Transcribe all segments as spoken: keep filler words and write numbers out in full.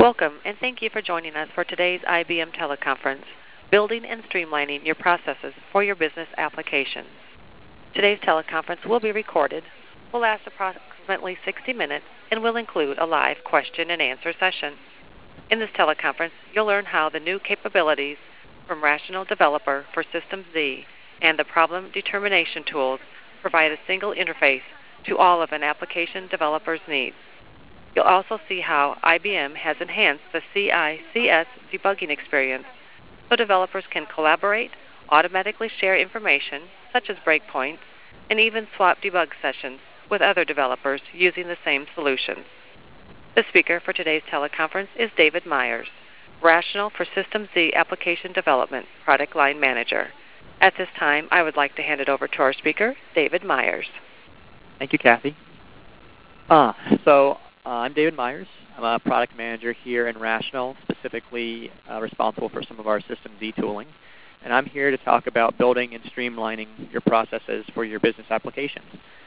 Welcome, and thank you for joining us for today's I B M teleconference, Building and Streamlining Your Processes for Your Business Applications. Today's teleconference will be recorded, will last approximately sixty minutes, and will include a live question and answer session. In this teleconference, you'll learn how the new capabilities from Rational Developer for System Z and the problem determination tools provide a single interface to all of an application developer's needs. You'll also see how I B M has enhanced the C I C S debugging experience so developers can collaborate, automatically share information, such as breakpoints, and even swap debug sessions with other developers using the same solutions. The speaker for today's teleconference is David Myers, Rational for System Z Application Development Product Line Manager. At this time, I would like to hand it over to our speaker, David Myers. Thank you, Kathy. Uh, so uh, I'm David Myers. I'm a product manager here in Rational, specifically uh, responsible for some of our System Z tooling. And I'm here to talk about building and streamlining your processes for your business applications.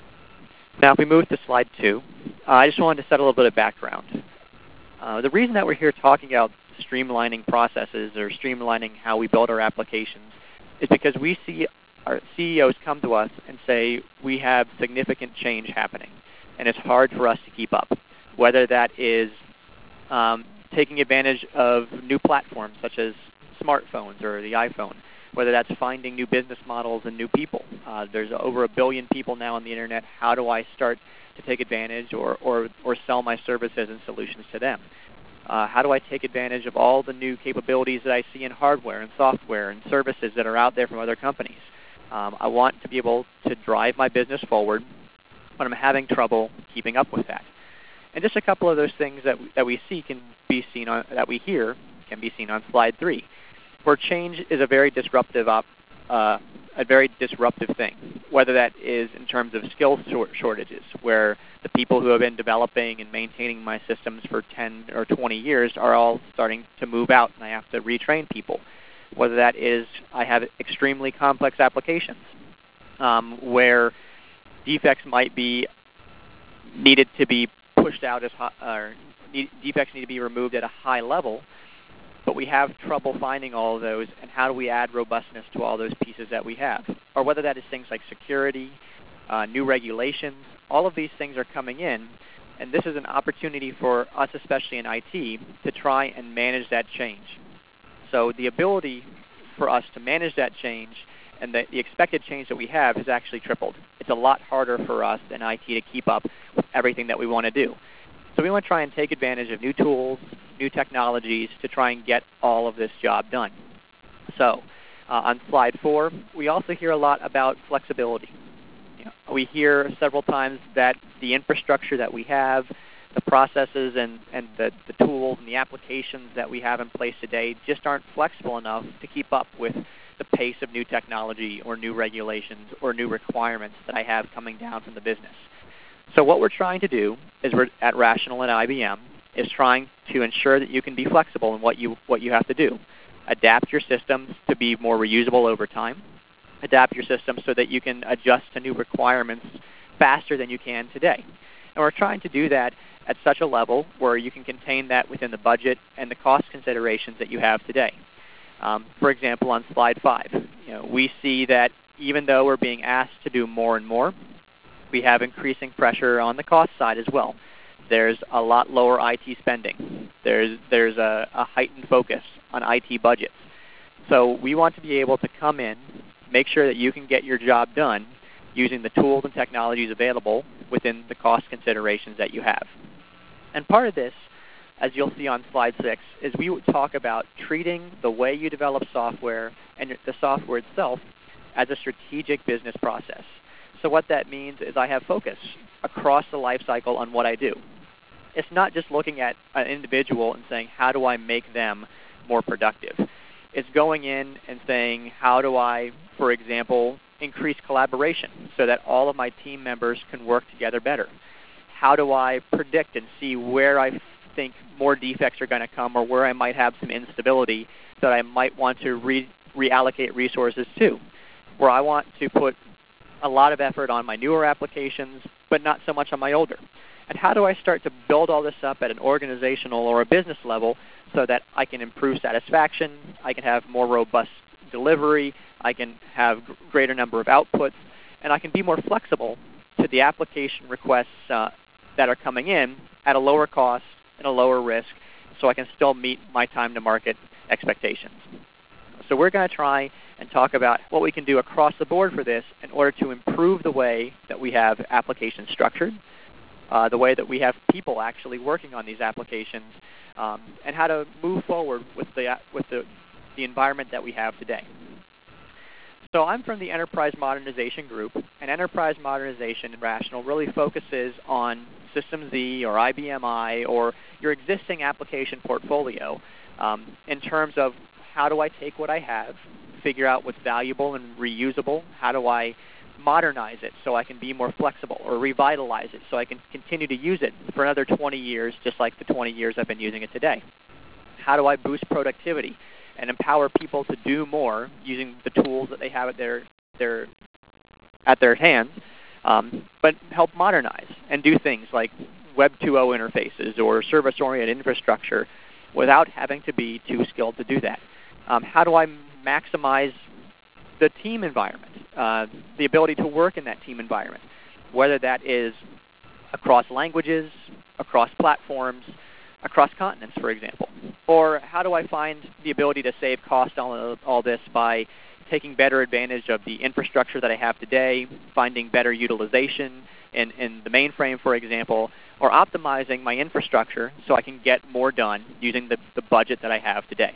Now, if we move to slide two, uh, I just wanted to set a little bit of background. Uh, the reason that we're here talking about streamlining processes or streamlining how we build our applications is because we see our C E Os come to us and say we have significant change happening, and it's hard for us to keep up, whether that is um, taking advantage of new platforms such as smartphones or the iPhone, whether that's finding new business models and new people. Uh, there's over a billion people now on the internet. How do I start to take advantage or, or, or sell my services and solutions to them? Uh, how do I take advantage of all the new capabilities that I see in hardware and software and services that are out there from other companies? Um, I want to be able to drive my business forward, but I'm having trouble keeping up with that. And just a couple of those things that we, that we see can be seen on, that we hear can be seen on slide three, where change is a very disruptive op, uh, a very disruptive thing, whether that is in terms of skill shortages, where the people who have been developing and maintaining my systems for ten or twenty years are all starting to move out, and I have to retrain people. Whether that is I have extremely complex applications um, where defects might be needed to be pushed out as high, or need, defects need to be removed at a high level, but we have trouble finding all of those, and how do we add robustness to all those pieces that we have? Or whether that is things like security, uh, new regulations, all of these things are coming in, and this is an opportunity for us, especially in I T, to try and manage that change. So the ability for us to manage that change and the, the expected change that we have has actually tripled. It's a lot harder for us in I T to keep up with everything that we want to do. So we want to try and take advantage of new tools, new technologies to try and get all of this job done. So uh, on slide four, we also hear a lot about flexibility. You know, we hear several times that the infrastructure that we have, the processes and, and the, the tools and the applications that we have in place today just aren't flexible enough to keep up with the pace of new technology or new regulations or new requirements that I have coming down from the business. So what we're trying to do is we're at Rational and I B M is trying to ensure that you can be flexible in what you what you have to do. Adapt your systems to be more reusable over time. Adapt your systems so that you can adjust to new requirements faster than you can today. And we're trying to do that at such a level where you can contain that within the budget and the cost considerations that you have today. Um, for example, on slide five, you know, we see that even though we're being asked to do more and more, we have increasing pressure on the cost side as well. There's a lot lower I T spending. There's, there's a, a heightened focus on I T budgets. So we want to be able to come in, make sure that you can get your job done using the tools and technologies available within the cost considerations that you have. And part of this, as you'll see on slide six, is we would talk about treating the way you develop software and the software itself as a strategic business process. So what that means is I have focus across the life cycle on what I do. It's not just looking at an individual and saying, how do I make them more productive? It's going in and saying, how do I, for example, increase collaboration so that all of my team members can work together better? How do I predict and see where I think more defects are going to come or where I might have some instability that I might want to re- reallocate resources to, where I want to put a lot of effort on my newer applications but not so much on my older? And how do I start to build all this up at an organizational or a business level so that I can improve satisfaction, I can have more robust delivery, I can have greater number of outputs, and I can be more flexible to the application requests uh, that are coming in at a lower cost and a lower risk, so I can still meet my time to market expectations. So we're going to try and talk about what we can do across the board for this in order to improve the way that we have applications structured, uh, the way that we have people actually working on these applications, um, and how to move forward with the with the, the environment that we have today. So I'm from the Enterprise Modernization Group, and Enterprise Modernization in Rational really focuses on System Z or I B M I or your existing application portfolio um, in terms of how do I take what I have, figure out what's valuable and reusable, how do I modernize it so I can be more flexible, or revitalize it so I can continue to use it for another twenty years just like the twenty years I've been using it today. How do I boost productivity and empower people to do more using the tools that they have at their, their, at their hands, um, but help modernize and do things like Web two point oh interfaces or service-oriented infrastructure without having to be too skilled to do that. Um, how do I maximize the team environment, uh, the ability to work in that team environment, whether that is across languages, across platforms, across continents, for example? Or how do I find the ability to save cost on all this by taking better advantage of the infrastructure that I have today, finding better utilization in, in the mainframe, for example, or optimizing my infrastructure so I can get more done using the, the budget that I have today.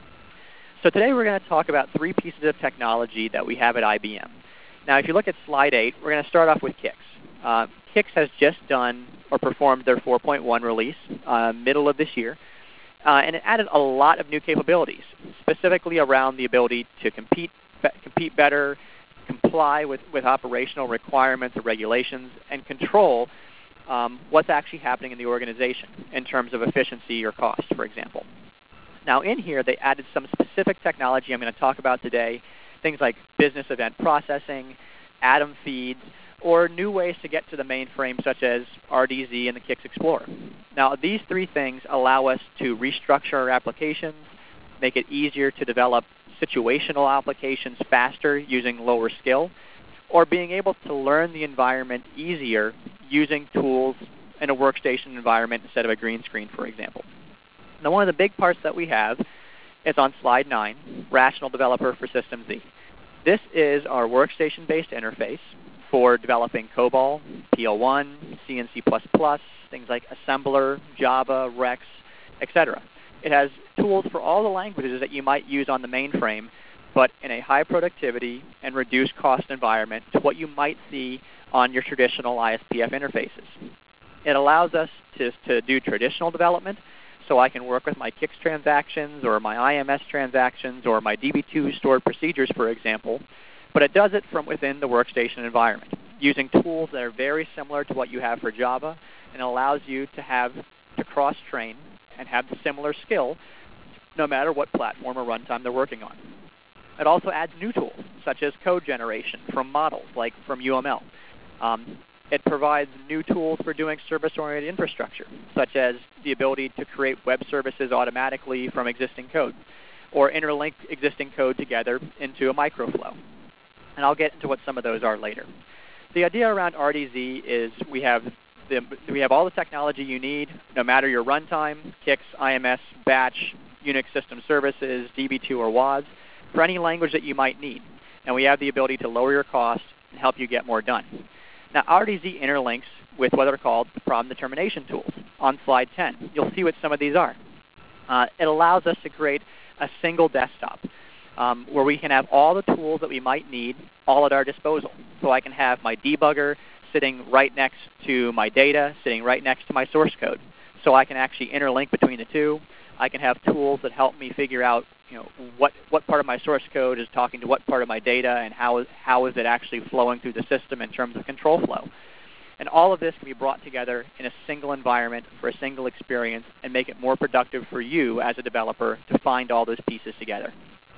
So today we're going to talk about three pieces of technology that we have at I B M. Now if you look at slide eight, we're going to start off with Kix. Uh, Kix has just done or performed their four point one release uh, middle of this year, uh, and it added a lot of new capabilities, specifically around the ability to compete, be compete better, comply with, with operational requirements or regulations, and control um, what's actually happening in the organization in terms of efficiency or cost, for example. Now in here, they added some specific technology I'm going to talk about today, things like business event processing, Atom feeds, or new ways to get to the mainframe such as R D Z and the Kix Explorer. Now these three things allow us to restructure our applications, make it easier to develop situational applications faster using lower skill, or being able to learn the environment easier using tools in a workstation environment instead of a green screen, for example. Now one of the big parts that we have is on slide nine, Rational Developer for System Z. This is our workstation-based interface for developing COBOL, P L one, C and C plus plus, things like Assembler, Java, Rex, et cetera. It has tools for all the languages that you might use on the mainframe, but in a high productivity and reduced cost environment to what you might see on your traditional I S P F interfaces. It allows us to, to do traditional development, so I can work with my Kix transactions or my I M S transactions or my D B two stored procedures, for example, but it does it from within the workstation environment using tools that are very similar to what you have for Java, and allows you to have to cross-train and have similar skill no matter what platform or runtime they're working on. It also adds new tools, such as code generation from models, like from U M L. Um, it provides new tools for doing service-oriented infrastructure, such as the ability to create web services automatically from existing code, or interlink existing code together into a microflow. And I'll get into what some of those are later. The idea around R D Z is we have the, we have all the technology you need, no matter your runtime, Kix, I M S, Batch, Unix System Services, D B two, or W A S, for any language that you might need. And we have the ability to lower your costs and help you get more done. Now R D Z interlinks with what are called the problem determination tools on slide ten. You'll see what some of these are. Uh, it allows us to create a single desktop um, where we can have all the tools that we might need all at our disposal. So I can have my debugger sitting right next to my data, sitting right next to my source code. So I can actually interlink between the two. I can have tools that help me figure out you know, what, what part of my source code is talking to what part of my data, and how is, how is it actually flowing through the system in terms of control flow. And all of this can be brought together in a single environment for a single experience and make it more productive for you as a developer to find all those pieces together.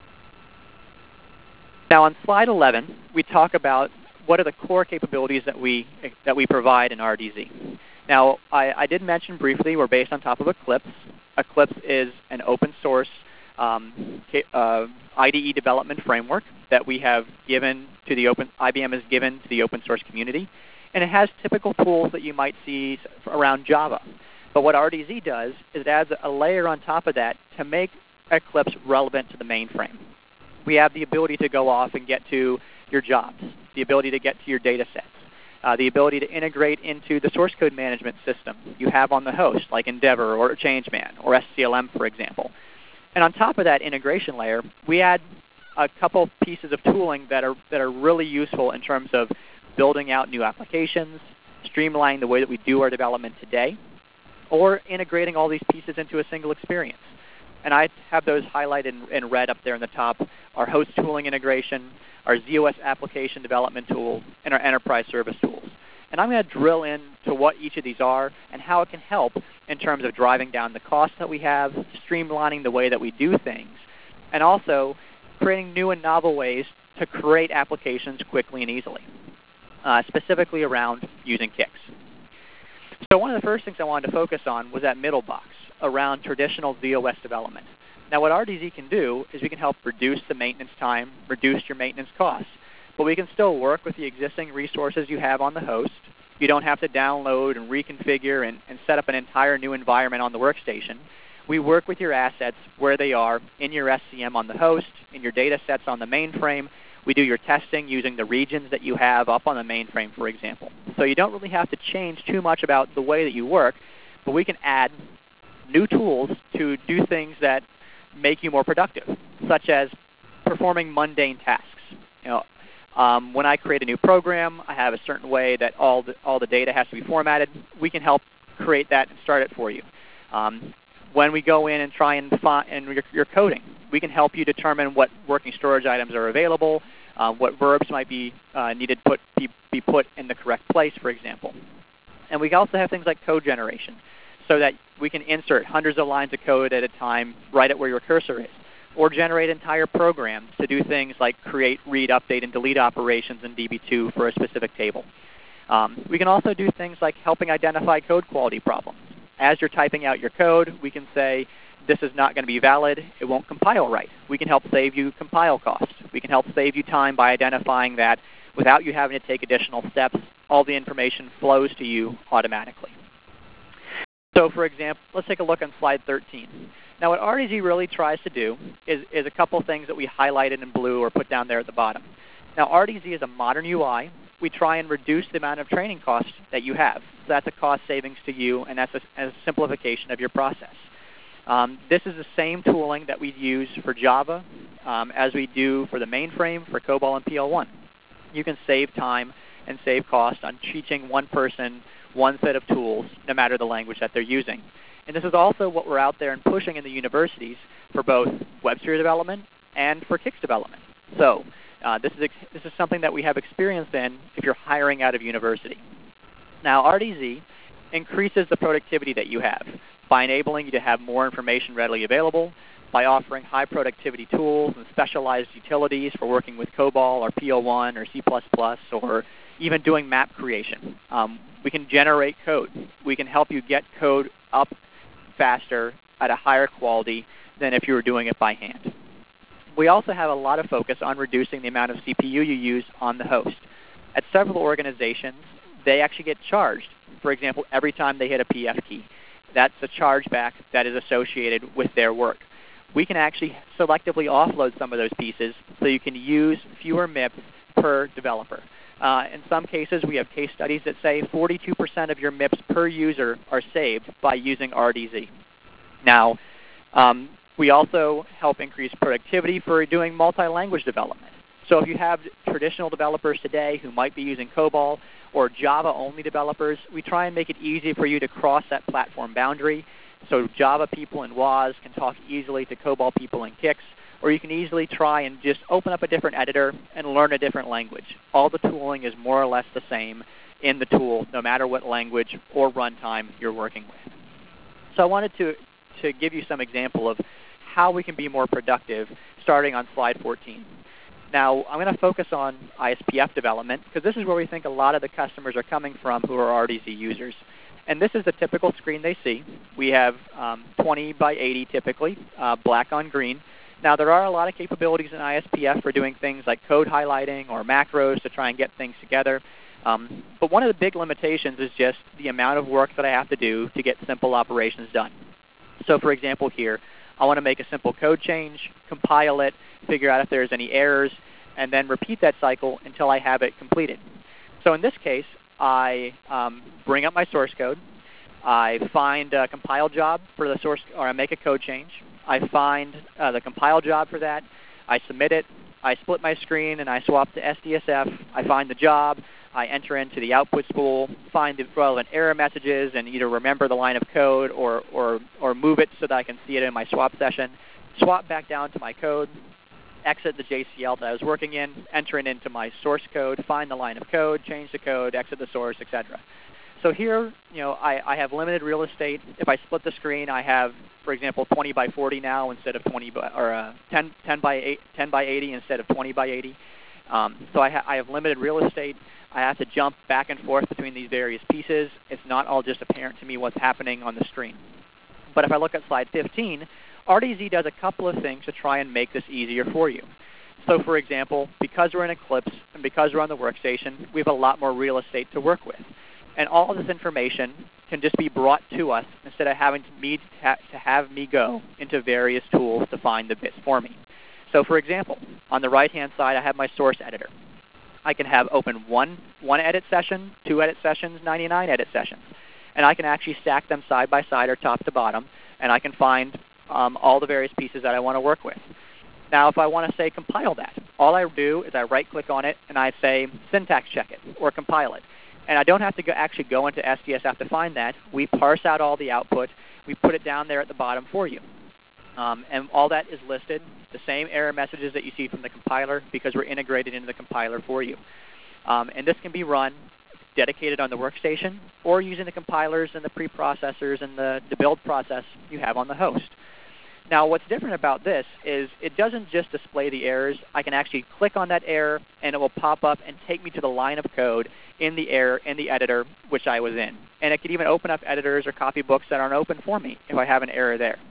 Now on slide eleven, we talk about what are the core capabilities that we, that we provide in R D Z. Now, I, I did mention briefly we're based on top of Eclipse. Eclipse is an open source um, uh, I D E development framework that we have given to the open, I B M has given to the open source community. And it has typical tools that you might see around Java. But what R D Z does is it adds a layer on top of that to make Eclipse relevant to the mainframe. We have the ability to go off and get to your jobs, the ability to get to your data sets, uh, the ability to integrate into the source code management system you have on the host, like Endeavor or ChangeMan or S C L M, for example. And on top of that integration layer, we add a couple pieces of tooling that are, that are really useful in terms of building out new applications, streamlining the way that we do our development today, or integrating all these pieces into a single experience. And I have those highlighted in, in red up there in the top, our host tooling integration, our Z O S application development tool, and our enterprise service tools. And I'm going to drill into what each of these are and how it can help in terms of driving down the costs that we have, streamlining the way that we do things, and also creating new and novel ways to create applications quickly and easily, uh, specifically around using Kix. So one of the first things I wanted to focus on was that middle box around traditional Z O S development. Now what R D Z can do is we can help reduce the maintenance time, reduce your maintenance costs. But we can still work with the existing resources you have on the host. You don't have to download and reconfigure and, and set up an entire new environment on the workstation. We work with your assets where they are in your S C M on the host, in your data sets on the mainframe. We do your testing using the regions that you have up on the mainframe, for example. So you don't really have to change too much about the way that you work, but we can add new tools to do things that make you more productive, such as performing mundane tasks. You know, um, when I create a new program, I have a certain way that all the, all the data has to be formatted. We can help create that and start it for you. Um, when we go in and try and find and you're, you're coding, we can help you determine what working storage items are available, uh, what verbs might be uh, needed put, be, be put in the correct place, for example. And we also have things like code generation, so that we can insert hundreds of lines of code at a time right at where your cursor is, or generate entire programs to do things like create, read, update, and delete operations in D B two for a specific table. Um, we can also do things like helping identify code quality problems. As you're typing out your code, we can say, this is not going to be valid, it won't compile right. We can help save you compile costs. We can help save you time by identifying that without you having to take additional steps. All the information flows to you automatically. So for example, let's take a look on slide thirteen. Now what R D Z really tries to do is, is a couple things that we highlighted in blue or put down there at the bottom. Now R D Z is a modern U I. We try and reduce the amount of training costs that you have. So that's a cost savings to you, and that's a, a simplification of your process. Um, this is the same tooling that we use for Java um, as we do for the mainframe, for COBOL, and P L one. You can save time and save cost on teaching one person one set of tools, no matter the language that they're using. And this is also what we're out there and pushing in the universities for both WebSphere development and for Kix development. So uh, this, is this is something that we have experience in if you're hiring out of university. Now R D Z increases the productivity that you have by enabling you to have more information readily available, by offering high productivity tools and specialized utilities for working with COBOL or P L one or C plus plus, or even doing map creation. Um, we can generate code. We can help you get code up faster at a higher quality than if you were doing it by hand. We also have a lot of focus on reducing the amount of C P U you use on the host. At several organizations, they actually get charged, for example, every time they hit a P F key. That's a chargeback that is associated with their work. We can actually selectively offload some of those pieces so you can use fewer M I Ps per developer. Uh, in some cases, we have case studies that say forty-two percent of your M I Ps per user are saved by using R D Z. Now, um, we also help increase productivity for doing multi-language development. So if you have traditional developers today who might be using COBOL or Java-only developers, we try and make it easy for you to cross that platform boundary. So Java people in W A S can talk easily to COBOL people in Kix, or you can easily try and just open up a different editor and learn a different language. All the tooling is more or less the same in the tool, no matter what language or runtime you're working with. So I wanted to, to give you some example of how we can be more productive starting on slide fourteen. Now, I'm going to focus on I S P F development because this is where we think a lot of the customers are coming from who are R D Z users. And this is a typical screen they see. We have um, twenty by eighty typically, uh, black on green. Now there are a lot of capabilities in I S P F for doing things like code highlighting or macros to try and get things together. Um, but one of the big limitations is just the amount of work that I have to do to get simple operations done. So for example here, I want to make a simple code change, compile it, figure out if there's any errors, and then repeat that cycle until I have it completed. So in this case, I um, bring up my source code. I find a compile job for the source, or I make a code change. I find uh, the compile job for that. I submit it. I split my screen and I swap to S D S F. I find the job. I enter into the output spool, find the relevant error messages, and either remember the line of code or, or, or move it so that I can see it in my swap session. Swap back down to my code, exit the J C L that I was working in, enter it into my source code, find the line of code, change the code, exit the source, et cetera. So here, you know, I, I have limited real estate. If I split the screen, I have, for example, twenty by forty now instead of twenty by, or uh, ten, ten by eighty instead of twenty by eighty. Um, so I, ha I have limited real estate. I have to jump back and forth between these various pieces. It's not all just apparent to me what's happening on the screen. But if I look at slide fifteen, R D Z does a couple of things to try and make this easier for you. So for example, because we're in Eclipse and because we're on the workstation, we have a lot more real estate to work with. And all of this information can just be brought to us instead of having to, me to, to have me go into various tools to find the bits for me. So for example, on the right-hand side, I have my source editor. I can have open one, one edit session, two edit sessions, ninety-nine edit sessions. And I can actually stack them side by side or top to bottom, and I can find um, all the various pieces that I want to work with. Now if I want to say compile that, all I do is I right-click on it and I say syntax check it or compile it. And I don't have to go, actually go into S D S F to find that. We parse out all the output. We put it down there at the bottom for you. Um, and all that is listed, the same error messages that you see from the compiler because we're integrated into the compiler for you. Um, and this can be run dedicated on the workstation or using the compilers and the preprocessors and the, the build process you have on the host. Now what's different about this is it doesn't just display the errors. I can actually click on that error and it will pop up and take me to the line of code in the error in the editor which I was in. And it could even open up editors or copybooks that aren't open for me if I have an error there.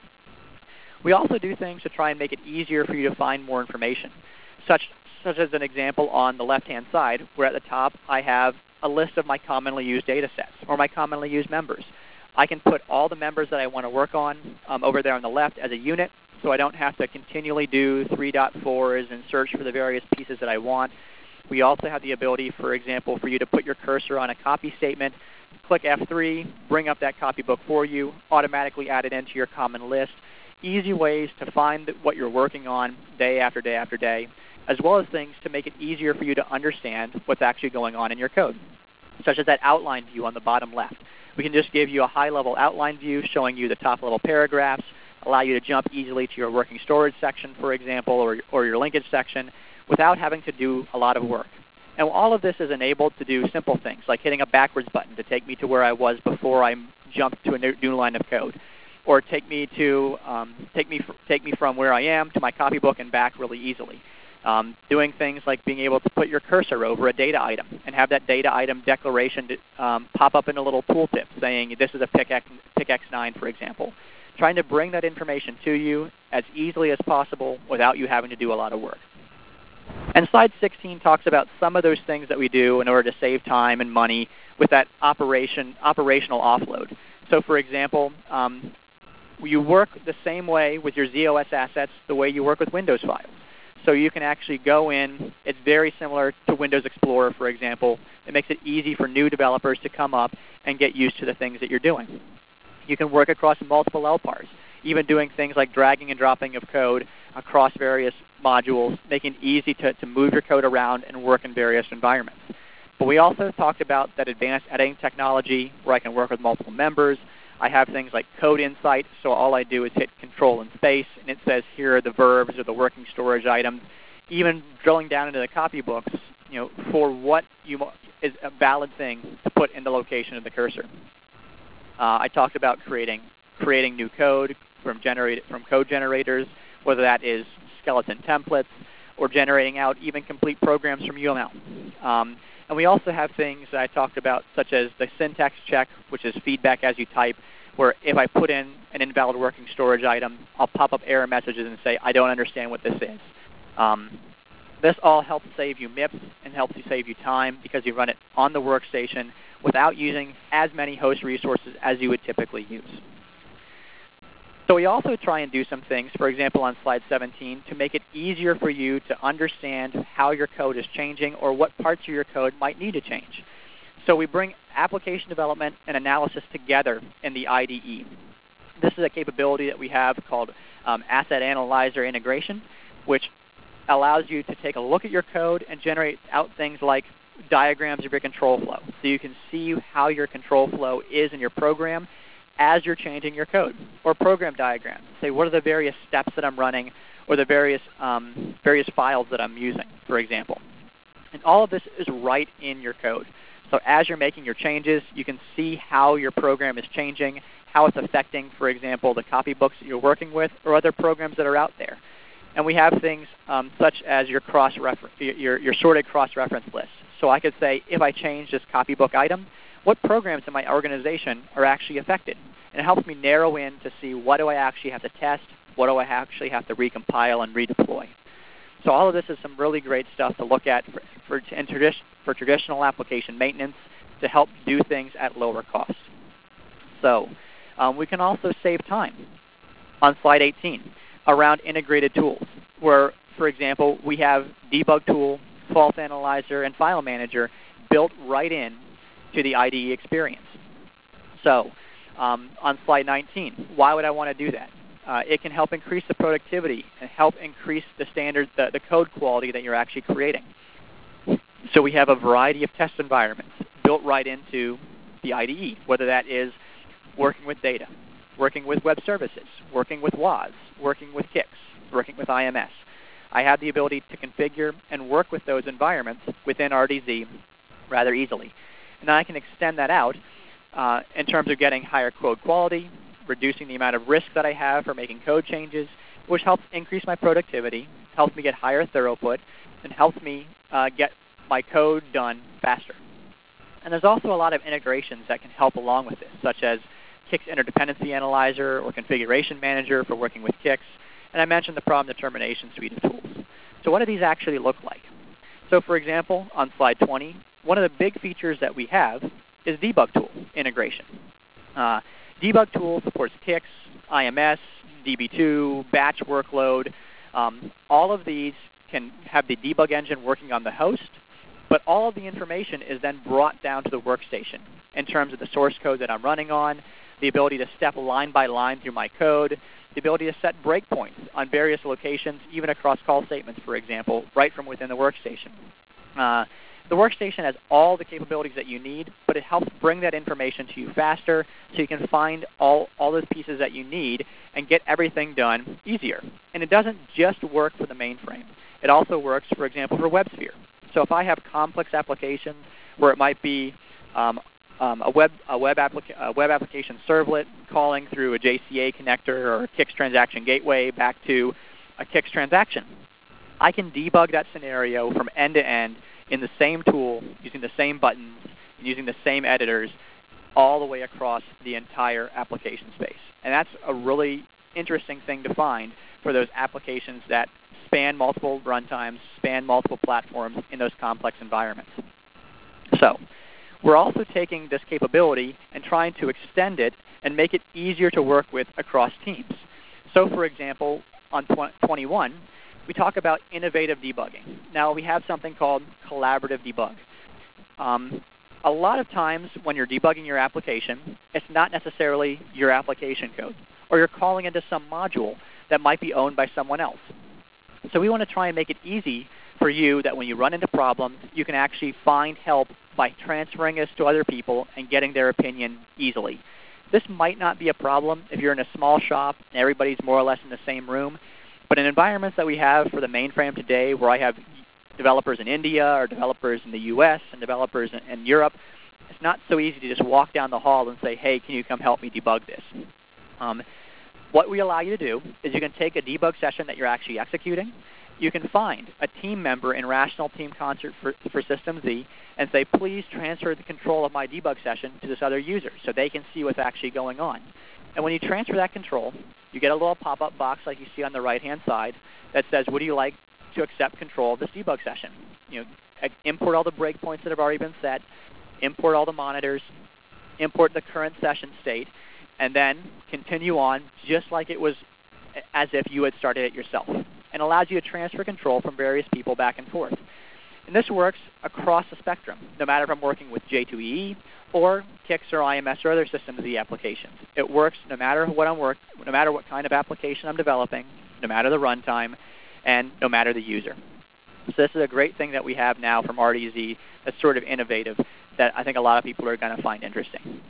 We also do things to try and make it easier for you to find more information, such, such as an example on the left-hand side where at the top I have a list of my commonly used data sets or my commonly used members. I can put all the members that I want to work on um, over there on the left as a unit, so I don't have to continually do three dot fours and search for the various pieces that I want. We also have the ability, for example, for you to put your cursor on a copy statement, click F three, bring up that copybook for you, automatically add it into your common list. Easy ways to find what you're working on day after day after day, as well as things to make it easier for you to understand what's actually going on in your code, such as that outline view on the bottom left. We can just give you a high-level outline view showing you the top-level paragraphs, allow you to jump easily to your working storage section, for example, or, or your linkage section without having to do a lot of work. And all of this is enabled to do simple things like hitting a backwards button to take me to where I was before I jumped to a new, new line of code, or take me, to, um, take, me take me from where I am to my copybook and back really easily. Um, doing things like being able to put your cursor over a data item and have that data item declaration to, um, pop up in a little tooltip saying this is a pick X, pick X nine, for example. Trying to bring that information to you as easily as possible without you having to do a lot of work. And slide sixteen talks about some of those things that we do in order to save time and money with that operation, operational offload. So for example, um, you work the same way with your Z O S assets the way you work with Windows files. So you can actually go in. It's very similar to Windows Explorer, for example. It makes it easy for new developers to come up and get used to the things that you're doing. You can work across multiple L P A Rs, even doing things like dragging and dropping of code across various modules, making it easy to, to move your code around and work in various environments. But we also talked about that advanced editing technology where I can work with multiple members. I have things like Code Insight, so all I do is hit Control and space, and it says here are the verbs or the working storage items. Even drilling down into the copybooks, you know, for what you is a valid thing to put in the location of the cursor. Uh, I talked about creating creating new code from generate from code generators, whether that is skeleton templates or generating out even complete programs from U M L. Um, And we also have things that I talked about, such as the syntax check, which is feedback as you type, where if I put in an invalid working storage item, I'll pop up error messages and say, I don't understand what this is. Um, this all helps save you M I P S and helps you save you time because you run it on the workstation without using as many host resources as you would typically use. So we also try and do some things, for example, on slide seventeen, to make it easier for you to understand how your code is changing or what parts of your code might need to change. So we bring application development and analysis together in the I D E. This is a capability that we have called um, Asset Analyzer Integration, which allows you to take a look at your code and generate out things like diagrams of your control flow. So you can see how your control flow is in your program as you're changing your code, or program diagrams. Say, what are the various steps that I'm running, or the various, um, various files that I'm using, for example. And all of this is right in your code. So as you're making your changes, you can see how your program is changing, how it's affecting, for example, the copybooks that you're working with, or other programs that are out there. And we have things um, such as your, cross your, your sorted cross-reference list. So I could say, if I change this copybook item, what programs in my organization are actually affected? And it helps me narrow in to see what do I actually have to test, what do I actually have to recompile and redeploy. So all of this is some really great stuff to look at for, for, in tradi for traditional application maintenance to help do things at lower cost. So um, we can also save time on slide eighteen around integrated tools, where, for example, we have debug tool, fault analyzer, and file manager built right in to the I D E experience. So um, on slide nineteen, why would I want to do that? Uh, it can help increase the productivity and help increase the standard, the, the code quality that you're actually creating. So we have a variety of test environments built right into the I D E, whether that is working with data, working with web services, working with W A S, working with Kix, working with I M S. I have the ability to configure and work with those environments within R D Z rather easily. And I can extend that out uh, in terms of getting higher code quality, reducing the amount of risk that I have for making code changes, which helps increase my productivity, helps me get higher throughput, and helps me uh, get my code done faster. And there's also a lot of integrations that can help along with this, such as Kix Interdependency Analyzer or Configuration Manager for working with Kix. And I mentioned the problem determination suite of tools. So what do these actually look like? So for example, on slide twenty, one of the big features that we have is debug tool integration. Uh, debug tool supports Kix, I M S, D B two, batch workload. Um, all of these can have the debug engine working on the host, but all of the information is then brought down to the workstation in terms of the source code that I'm running on, the ability to step line by line through my code, the ability to set breakpoints on various locations, even across call statements, for example, right from within the workstation. Uh, the workstation has all the capabilities that you need, but it helps bring that information to you faster so you can find all, all those pieces that you need and get everything done easier. And it doesn't just work for the mainframe. It also works, for example, for WebSphere. So if I have complex applications where it might be um, um, a, web, a, web applica a web application servlet calling through a J C A connector or a Kix transaction gateway back to a Kix transaction, I can debug that scenario from end to end in the same tool, using the same buttons, and using the same editors, all the way across the entire application space. And that's a really interesting thing to find for those applications that span multiple runtimes, span multiple platforms in those complex environments. So we're also taking this capability and trying to extend it and make it easier to work with across teams. So for example, on twenty-one, we talk about innovative debugging. Now we have something called collaborative debug. Um, a lot of times when you're debugging your application, it's not necessarily your application code, or you're calling into some module that might be owned by someone else. So we want to try and make it easy for you that when you run into problems, you can actually find help by transferring this to other people and getting their opinion easily. This might not be a problem if you're in a small shop and everybody's more or less in the same room, but in environments that we have for the mainframe today, where I have developers in India or developers in the U S and developers in, in Europe, it's not so easy to just walk down the hall and say, hey, can you come help me debug this? Um, what we allow you to do is you can take a debug session that you're actually executing, you can find a team member in Rational Team Concert for, for System Z and say, please transfer the control of my debug session to this other user so they can see what's actually going on. And when you transfer that control, you get a little pop-up box like you see on the right-hand side that says, would you like to accept control of this debug session? You know, import all the breakpoints that have already been set, import all the monitors, import the current session state, and then continue on just like it was as if you had started it yourself, and allows you to transfer control from various people back and forth. And this works across the spectrum, no matter if I'm working with J two E E or K I X or I M S or other System Z applications. It works no matter what I'm work, no matter what kind of application I'm developing, no matter the runtime, and no matter the user. So this is a great thing that we have now from R D Z that's sort of innovative that I think a lot of people are going to find interesting.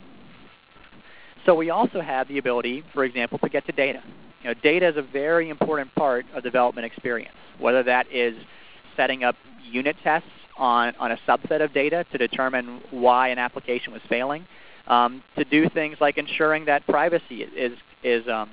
So we also have the ability, for example, to get to data. You know, data is a very important part of development experience, whether that is setting up unit tests on, on a subset of data to determine why an application was failing, um, to do things like ensuring that privacy is, is, um,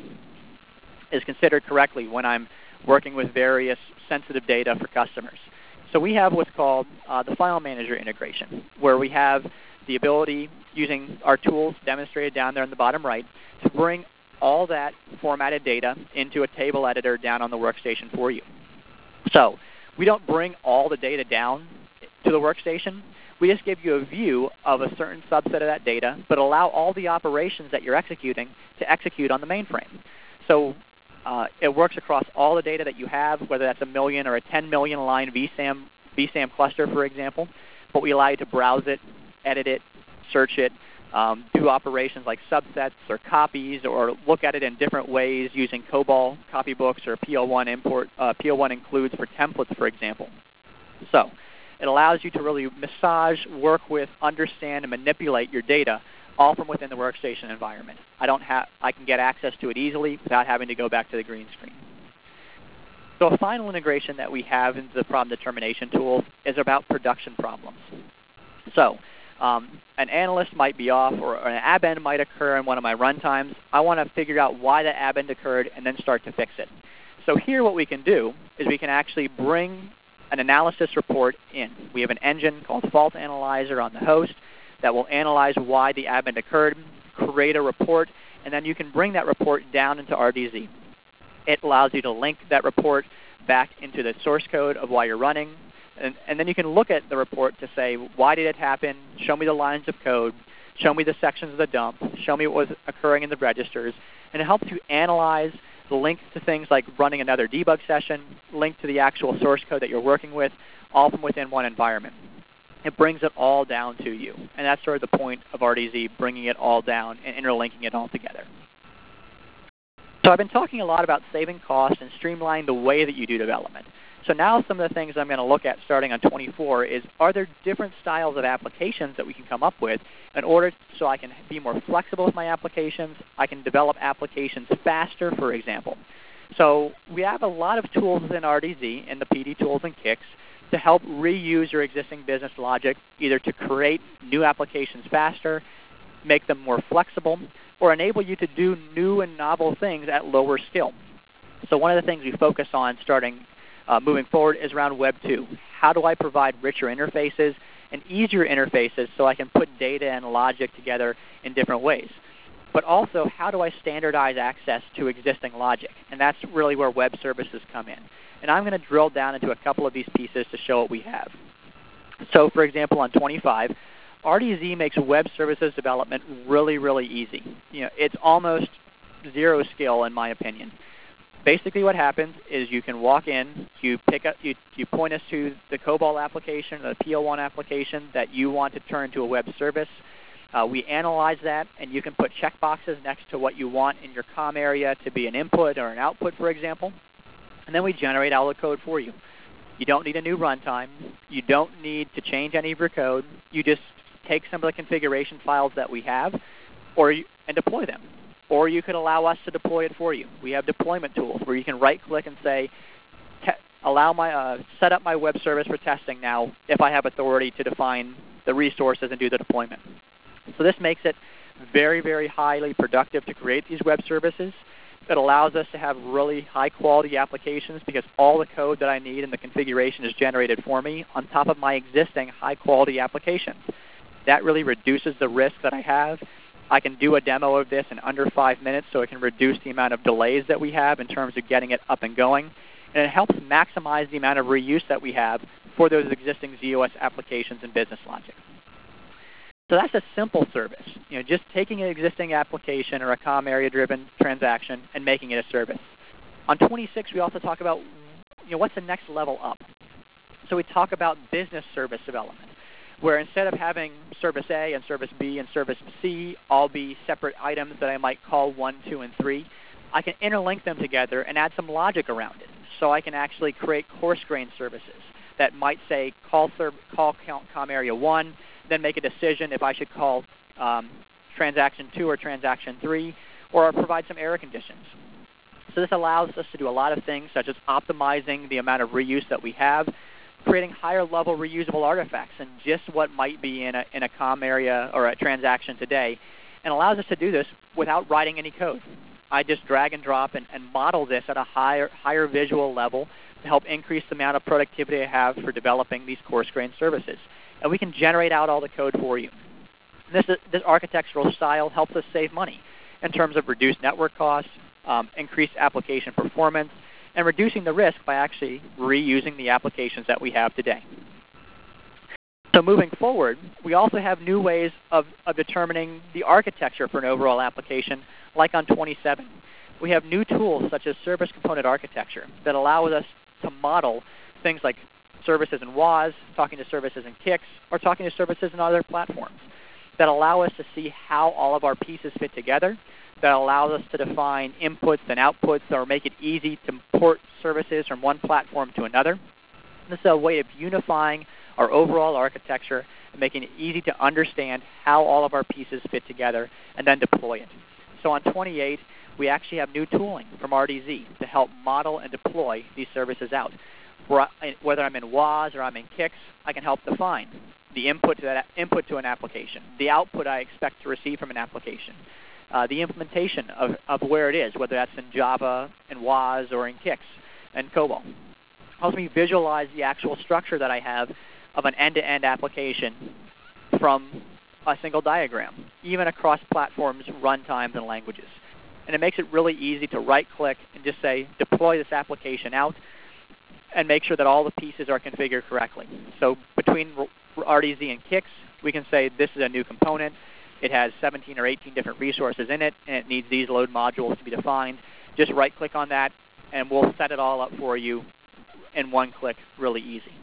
is considered correctly when I'm working with various sensitive data for customers. So we have what's called uh, the File Manager integration, where we have the ability, using our tools demonstrated down there in the bottom right, to bring all that formatted data into a table editor down on the workstation for you. So we don't bring all the data down to the workstation. We just give you a view of a certain subset of that data, but allow all the operations that you're executing to execute on the mainframe. So uh, it works across all the data that you have, whether that's a million or a ten million line V SAM, V SAM cluster, for example, but we allow you to browse it, edit it, search it, um, do operations like subsets or copies, or look at it in different ways using COBOL copybooks or P L one import, uh, P L one includes for templates, for example. So it allows you to really massage, work with, understand, and manipulate your data all from within the workstation environment. I don't have, I can get access to it easily without having to go back to the green screen. So a final integration that we have into the problem determination tool is about production problems. So um, an analyst might be off, or an abend might occur in one of my runtimes. I want to figure out why that abend occurred and then start to fix it. So here what we can do is we can actually bring an analysis report in. We have an engine called Fault Analyzer on the host that will analyze why the abend occurred, create a report, and then you can bring that report down into R D Z. It allows you to link that report back into the source code of why you're running, and, and then you can look at the report to say, why did it happen? Show me the lines of code. Show me the sections of the dump. Show me what was occurring in the registers. And it helps you analyze the links to things like running another debug session, link to the actual source code that you're working with, all from within one environment. It brings it all down to you. And that's sort of the point of R D Z, bringing it all down and interlinking it all together. So I've been talking a lot about saving costs and streamlining the way that you do development. So now some of the things I'm going to look at starting on twenty-four is, are there different styles of applications that we can come up with in order so I can be more flexible with my applications, I can develop applications faster, for example. So we have a lot of tools within R D Z and the P D tools and K I X to help reuse your existing business logic, either to create new applications faster, make them more flexible, or enable you to do new and novel things at lower skill. So one of the things we focus on starting uh, moving forward is around Web two. How do I provide richer interfaces and easier interfaces so I can put data and logic together in different ways? But also, how do I standardize access to existing logic? And that's really where web services come in. And I'm going to drill down into a couple of these pieces to show what we have. So for example, on twenty-five, R D Z makes web services development really, really easy. You know, it's almost zero skill in my opinion. Basically what happens is you can walk in, you pick up, you, you point us to the COBOL application, the P L one application that you want to turn into a web service. Uh, we analyze that, and you can put checkboxes next to what you want in your C O M area to be an input or an output, for example. And then we generate all the code for you. You don't need a new runtime. You don't need to change any of your code. You just take some of the configuration files that we have or you, and deploy them. Or you could allow us to deploy it for you. We have deployment tools where you can right-click and say, allow my, uh, set up my web service for testing now if I have authority to define the resources and do the deployment. So this makes it very, very highly productive to create these web services. It allows us to have really high-quality applications because all the code that I need and the configuration is generated for me on top of my existing high-quality applications. That really reduces the risk that I have. I can do a demo of this in under five minutes, so it can reduce the amount of delays that we have in terms of getting it up and going. And it helps maximize the amount of reuse that we have for those existing Z O S applications and business logic. So that's a simple service, you know, just taking an existing application or a comm area-driven transaction and making it a service. On twenty-six, we also talk about, you know, what's the next level up. So we talk about business service development, where instead of having service A and service B and service C all be separate items that I might call one, two, and three, I can interlink them together and add some logic around it. So I can actually create coarse-grained services that might say call, call comm area one, then make a decision if I should call um, transaction two or transaction three, or provide some error conditions. So this allows us to do a lot of things, such as optimizing the amount of reuse that we have, creating higher-level reusable artifacts than just what might be in a, in a comm area or a transaction today, and allows us to do this without writing any code. I just drag and drop and, and model this at a higher, higher visual level to help increase the amount of productivity I have for developing these coarse-grained services. And we can generate out all the code for you. This, this architectural style helps us save money in terms of reduced network costs, um, increased application performance, and reducing the risk by actually reusing the applications that we have today. So moving forward, we also have new ways of, of determining the architecture for an overall application, like on twenty-seven. We have new tools such as service component architecture that allow us to model things like services in W A S, talking to services in Kix, or talking to services in other platforms that allow us to see how all of our pieces fit together, that allows us to define inputs and outputs or make it easy to port services from one platform to another. This is a way of unifying our overall architecture and making it easy to understand how all of our pieces fit together and then deploy it. So on twenty-eight, we actually have new tooling from R D Z to help model and deploy these services out. Whether I'm in W A S or I'm in Kix, I can help define the input to, that, input to an application, the output I expect to receive from an application, uh, the implementation of, of where it is, whether that's in Java, in W A S, or in Kix and COBOL. It helps me visualize the actual structure that I have of an end-to-end application from a single diagram, even across platforms, runtimes, and languages. And it makes it really easy to right-click and just say, deploy this application out, and make sure that all the pieces are configured correctly. So between R D Z and Kix, we can say this is a new component. It has seventeen or eighteen different resources in it, and it needs these load modules to be defined. Just right-click on that, and we'll set it all up for you in one click, really easy.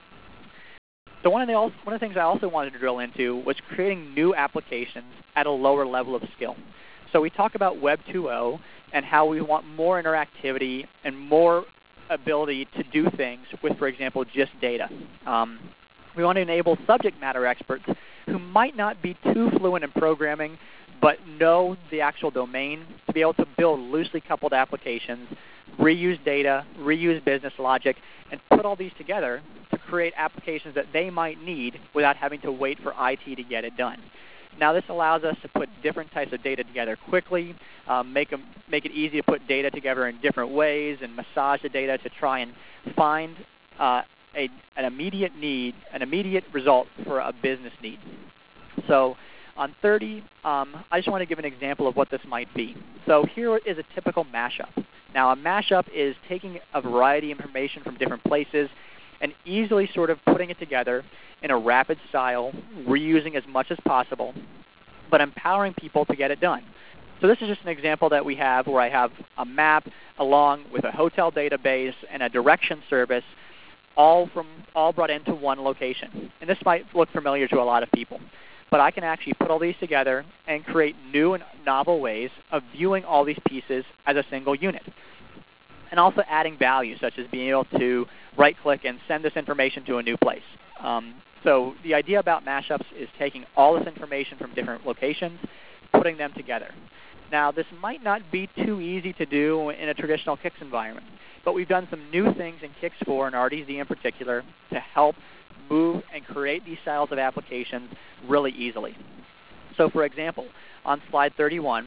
So one of the, one of the things I also wanted to drill into was creating new applications at a lower level of skill. So we talk about Web two point oh and how we want more interactivity and more ability to do things with, for example, just data. Um, we want to enable subject matter experts who might not be too fluent in programming but know the actual domain to be able to build loosely coupled applications, reuse data, reuse business logic, and put all these together to create applications that they might need without having to wait for I T to get it done. Now this allows us to put different types of data together quickly, um, make, them, make it easy to put data together in different ways, and massage the data to try and find uh, a, an immediate need, an immediate result for a business need. So on thirty, um, I just want to give an example of what this might be. So here is a typical mashup. Now a mashup is taking a variety of information from different places and easily sort of putting it together in a rapid style, reusing as much as possible, but empowering people to get it done. So this is just an example that we have where I have a map along with a hotel database and a direction service all, from, all brought into one location. And this might look familiar to a lot of people. But I can actually put all these together and create new and novel ways of viewing all these pieces as a single unit. And also adding value, such as being able to right-click and send this information to a new place. Um, so the idea about mashups is taking all this information from different locations, putting them together. Now, this might not be too easy to do in a traditional Kix environment, but we've done some new things in Kix four and R D Z in particular to help move and create these styles of applications really easily. So for example, on slide thirty-one, we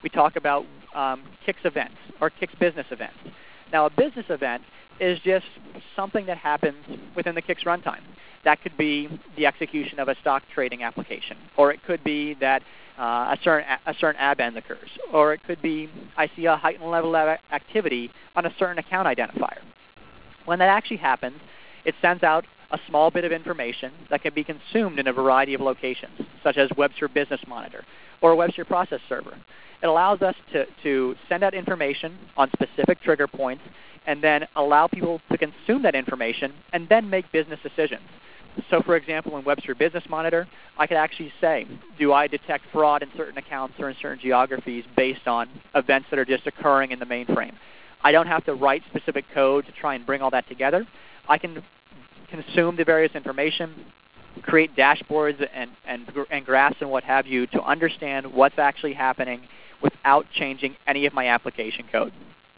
we talk about um, Kix events or Kix business events. Now, a business event is just something that happens within the Kix runtime. That could be the execution of a stock trading application, or it could be that uh, a certain a certain ab end occurs, or it could be I see a heightened level of activity on a certain account identifier. When that actually happens, it sends out a small bit of information that can be consumed in a variety of locations, such as Webster Business Monitor or Webster Process Server. It allows us to, to send out information on specific trigger points and then allow people to consume that information and then make business decisions. So, for example, in Webster Business Monitor, I could actually say, do I detect fraud in certain accounts or in certain geographies based on events that are just occurring in the mainframe? I don't have to write specific code to try and bring all that together. I can consume the various information, create dashboards and, and, and graphs and what have you to understand what's actually happening without changing any of my application code.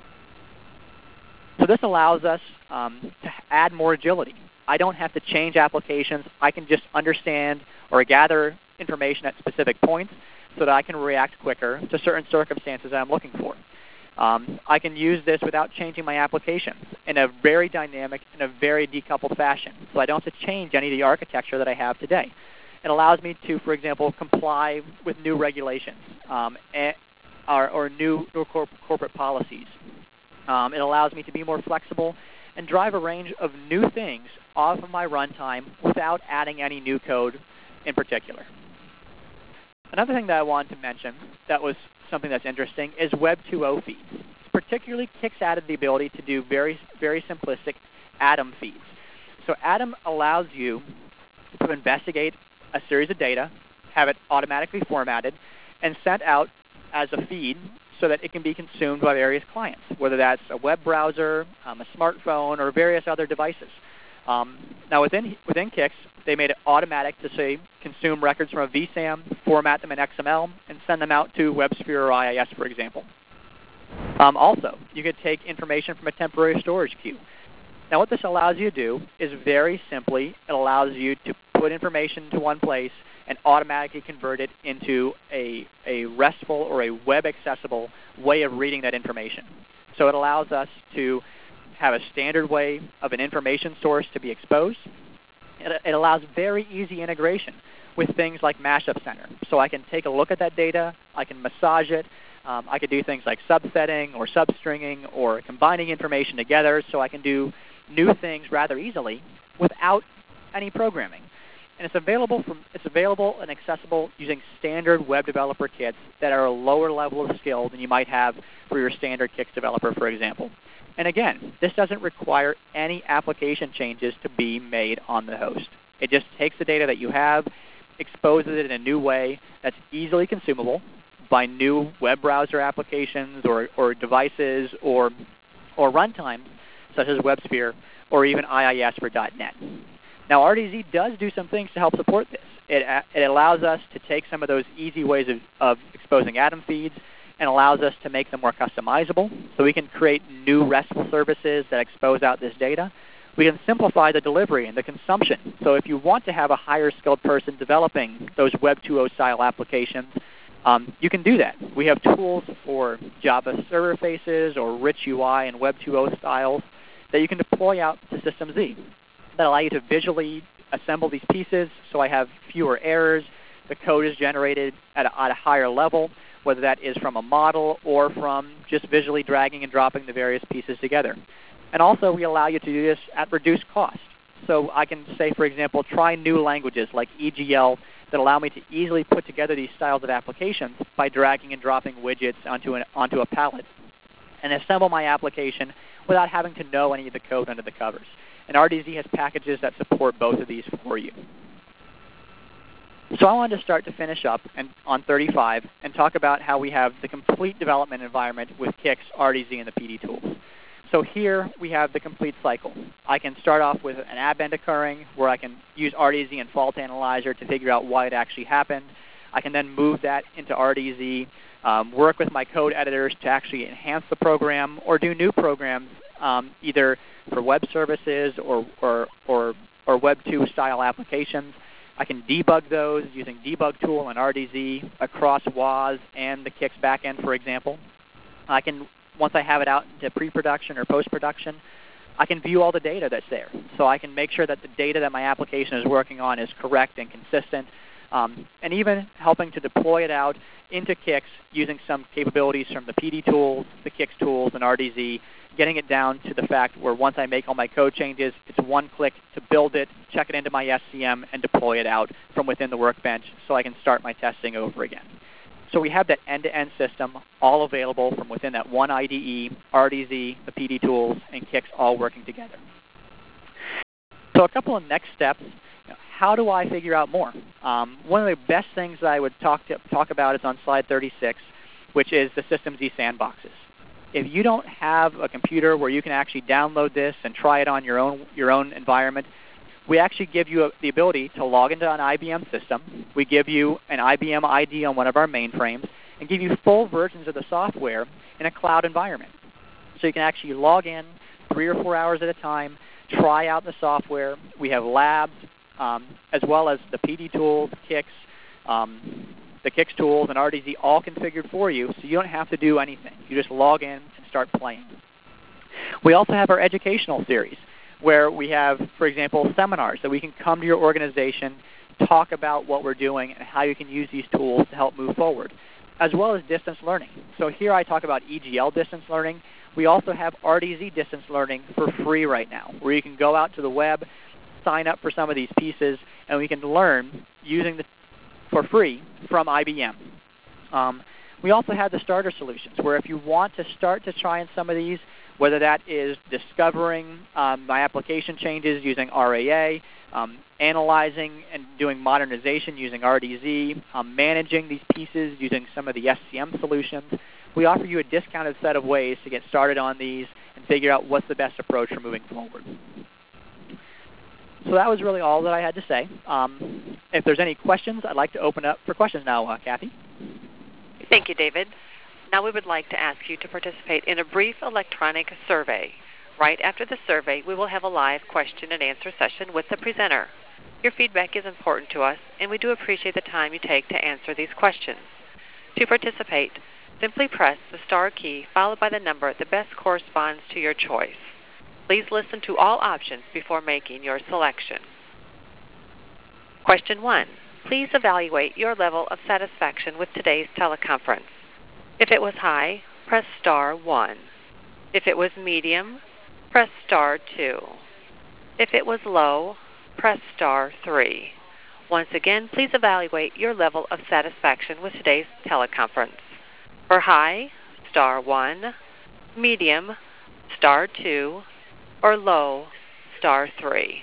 So this allows us um, to add more agility. I don't have to change applications. I can just understand or gather information at specific points so that I can react quicker to certain circumstances that I'm looking for. Um, I can use this without changing my applications in a very dynamic, in a very decoupled fashion. So I don't have to change any of the architecture that I have today. It allows me to, for example, comply with new regulations um, and, or, or new or corp corporate policies. Um, it allows me to be more flexible and drive a range of new things off of my runtime without adding any new code in particular. Another thing that I wanted to mention that was something that's interesting is Web two point oh feeds. Particularly, Kix added the ability to do very, very simplistic Atom feeds. So Atom allows you to investigate a series of data, have it automatically formatted, and sent out as a feed so that it can be consumed by various clients, whether that's a web browser, um, a smartphone, or various other devices. Um, now within, within Kix, they made it automatic to say consume records from a V SAM, format them in X M L, and send them out to WebSphere or I I S, for example. Um, also, you could take information from a temporary storage queue. Now what this allows you to do is very simply, it allows you to put information to one place and automatically convert it into a, a RESTful or a web-accessible way of reading that information. So it allows us to have a standard way of an information source to be exposed. It, it allows very easy integration with things like Mashup Center. So I can take a look at that data, I can massage it, um, I could do things like subsetting or substringing or combining information together, so I can do new things rather easily without any programming. And it's available from it's available and accessible using standard web developer kits that are a lower level of skill than you might have for your standard Kix developer, for example. And again, this doesn't require any application changes to be made on the host. It just takes the data that you have, exposes it in a new way that's easily consumable by new web browser applications or, or devices or, or runtimes such as WebSphere or even I I S for .NET. Now R D Z does do some things to help support this. It, it allows us to take some of those easy ways of, of exposing Atom feeds and allows us to make them more customizable. So we can create new RESTful services that expose out this data. We can simplify the delivery and the consumption. So if you want to have a higher skilled person developing those Web two point oh style applications, um, you can do that. We have tools for Java server faces or rich U I and Web two point oh styles that you can deploy out to System Z that allow you to visually assemble these pieces so I have fewer errors. The code is generated at a, at a higher level, whether that is from a model or from just visually dragging and dropping the various pieces together. And also we allow you to do this at reduced cost. So I can say, for example, try new languages like E G L that allow me to easily put together these styles of applications by dragging and dropping widgets onto, an, onto a palette and assemble my application without having to know any of the code under the covers. And R D Z has packages that support both of these for you. So I wanted to start to finish up and, on thirty-five and talk about how we have the complete development environment with Kix, R D Z, and the P D tools. So here we have the complete cycle. I can start off with an append occurring where I can use R D Z and Fault Analyzer to figure out why it actually happened. I can then move that into R D Z, um, work with my code editors to actually enhance the program or do new programs um, either for web services or, or, or, or Web two style applications. I can debug those using Debug Tool and R D Z across W A S and the Kix backend, for example. I can, once I have it out into pre-production or post-production, I can view all the data that's there. So I can make sure that the data that my application is working on is correct and consistent, um, and even helping to deploy it out into Kix using some capabilities from the P D tools, the Kix tools, and R D Z, getting it down to the fact where once I make all my code changes, it's one click to build it, check it into my S C M, and deploy it out from within the workbench so I can start my testing over again. So we have that end-to-end system all available from within that one I D E, R D Z, the P D tools, and Kix all working together. So a couple of next steps. You know, how do I figure out more? Um, one of the best things that I would talk, to, talk about is on slide thirty-six, which is the Systemd sandboxes. If you don't have a computer where you can actually download this and try it on your own, your own environment, we actually give you a, the ability to log into an I B M system. We give you an I B M I D on one of our mainframes and give you full versions of the software in a cloud environment. So you can actually log in three or four hours at a time, try out the software. We have labs, um, as well as the P D tools, Kix, um, the Kix tools, and R D Z all configured for you, so you don't have to do anything. You just log in and start playing. We also have our educational series, where we have, for example, seminars that we can come to your organization, talk about what we're doing and how you can use these tools to help move forward, as well as distance learning. So here I talk about E G L distance learning. We also have R D Z distance learning for free right now, where you can go out to the web, sign up for some of these pieces, and we can learn using the for free from I B M. Um, we also have the starter solutions, where if you want to start to try in some of these, whether that is discovering um, my application changes using R A A, um, analyzing and doing modernization using R D Z, um, managing these pieces using some of the S C M solutions, we offer you a discounted set of ways to get started on these and figure out what's the best approach for moving forward. So that was really all that I had to say. Um, if there's any questions, I'd like to open up for questions now, uh, Kathy. Thank you, David. Now we would like to ask you to participate in a brief electronic survey. Right after the survey, we will have a live question and answer session with the presenter. Your feedback is important to us, and we do appreciate the time you take to answer these questions. To participate, simply press the star key followed by the number that best corresponds to your choice. Please listen to all options before making your selection. Question one. Please evaluate your level of satisfaction with today's teleconference. If it was high, press star one. If it was medium, press star two. If it was low, press star three. Once again, please evaluate your level of satisfaction with today's teleconference. For high, star one, medium, star two, or low, star three.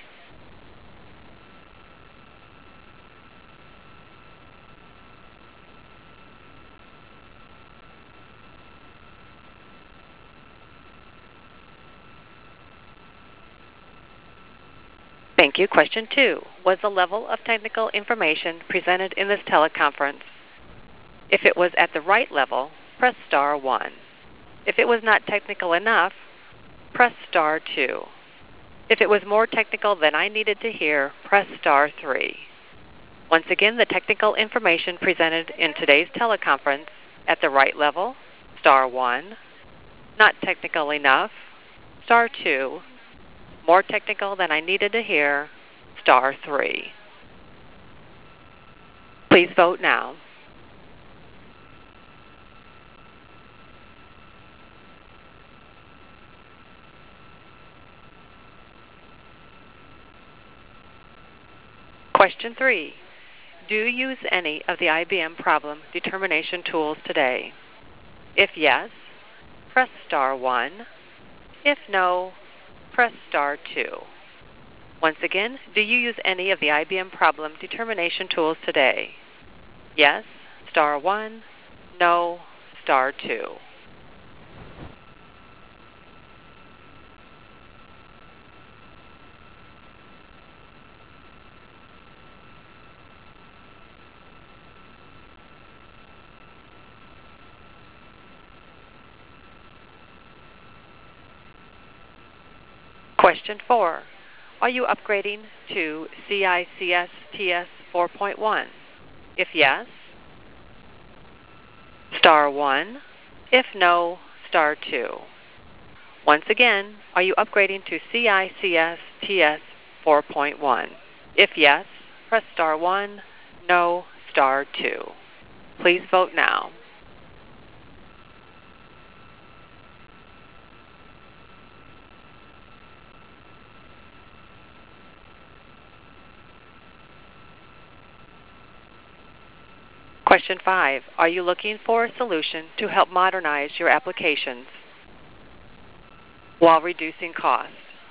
Thank you. Question two. Was the level of technical information presented in this teleconference? If it was at the right level, press star one. If it was not technical enough, press star two. If it was more technical than I needed to hear, press star three. Once again, the technical information presented in today's teleconference at the right level, star one. Not technical enough, star two. More technical than I needed to hear, star three. Please vote now. Question three. Do you use any of the I B M problem determination tools today? If yes, press star one. If no, press star two. Once again, do you use any of the I B M problem determination tools today? Yes, star one. No, star two. Question four. Are you upgrading to C I C S T S four point one? If yes, star one. If no, star two. Once again, are you upgrading to C I C S T S four point one? If yes, press star one. No, star two. Please vote now. Question five. Are you looking for a solution to help modernize your applications while reducing costs?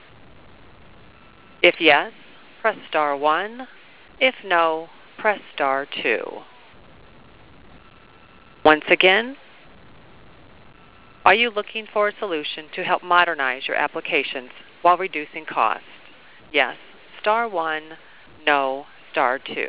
If yes, press star one. If no, press star two. Once again, are you looking for a solution to help modernize your applications while reducing costs? Yes, star one. No, star two.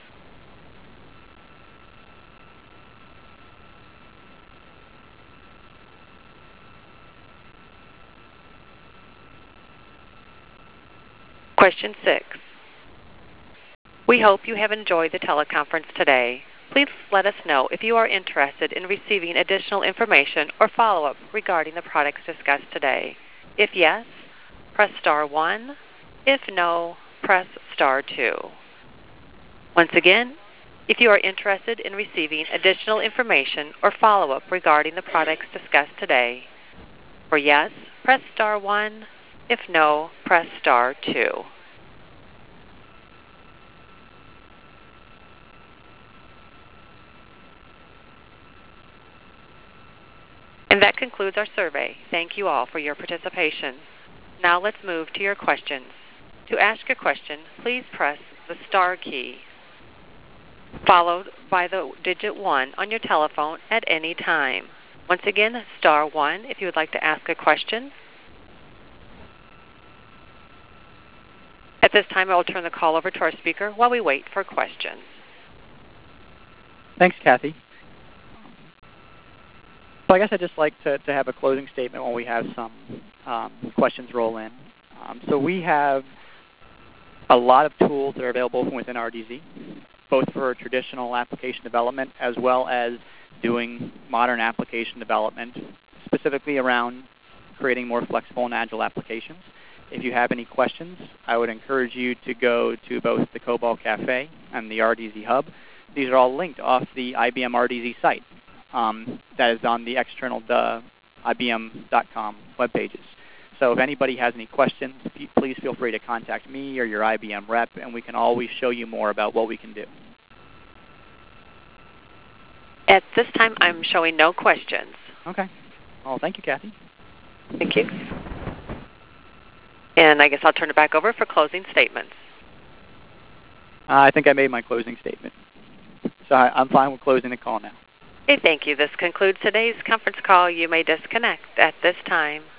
Question six. We hope you have enjoyed the teleconference today. Please let us know if you are interested in receiving additional information or follow-up regarding the products discussed today. If yes, press star one. If no, press star two. Once again, if you are interested in receiving additional information or follow-up regarding the products discussed today, for yes, press star one. If no, press star two. And that concludes our survey. Thank you all for your participation. Now let's move to your questions. To ask a question, please press the star key, followed by the digit one on your telephone at any time. Once again, star one if you would like to ask a question. At this time, I will turn the call over to our speaker while we wait for questions. Thanks, Kathy. So I guess I'd just like to, to have a closing statement when we have some um, questions roll in. Um, so we have a lot of tools that are available from within R D Z, both for traditional application development as well as doing modern application development, specifically around creating more flexible and agile applications. If you have any questions, I would encourage you to go to both the COBOL Cafe and the R D Z Hub. These are all linked off the I B M R D Z site. Um, that is on the external uh, I B M dot com web pages. So if anybody has any questions, please feel free to contact me or your I B M rep, and we can always show you more about what we can do. At this time, I'm showing no questions. Okay. Well, thank you, Kathy. Thank you. And I guess I'll turn it back over for closing statements. Uh, I think I made my closing statement. So I, I'm fine with closing the call now. Okay, thank you. This concludes today's conference call. You may disconnect at this time.